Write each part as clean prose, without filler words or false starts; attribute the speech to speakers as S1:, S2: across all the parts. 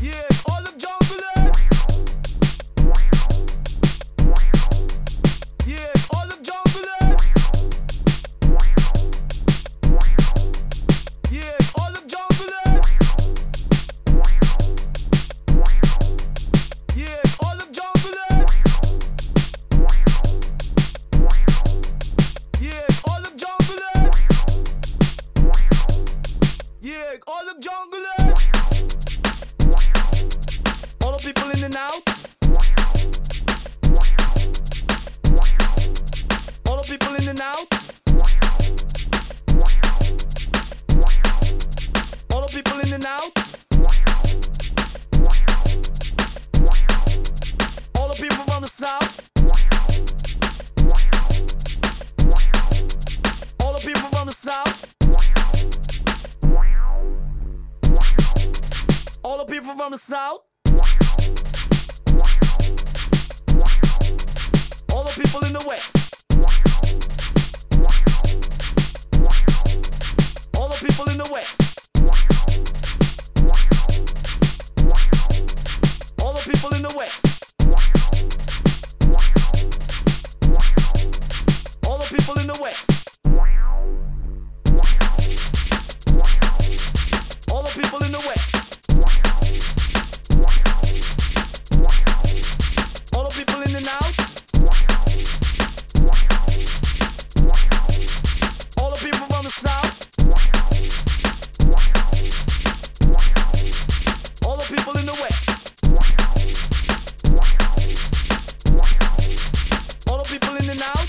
S1: Yeah, all them junglers. Yeah, all them junglers. Yeah, all them junglers. Yeah, all them junglers. Yeah, all them junglers. Yeah, all them junglers. All the people in and out. All the people in and out. All the people in and out. All the people from the south. All the people from the south. All the people from the south. All the people in the west. All the people in the west. All the people in the west. All the people in the west. All the people in the west. All the people in and out. All the people from the south. All the people in the west. All the people in and out.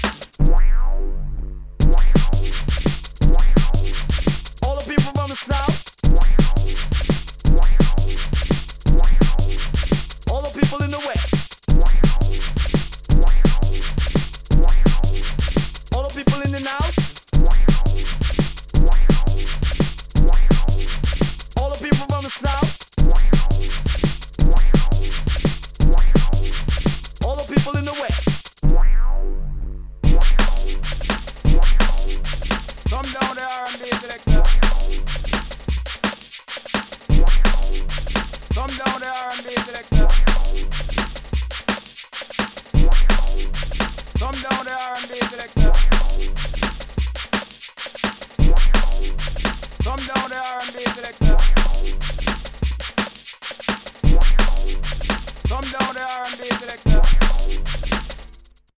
S1: All the people from the south. All the people in the west. All the people in and out. All the people from the south. All the people in the west. Come down the R&B selector. Come down the R&B selector. Come down the R&B selector. Come down the R&B selector.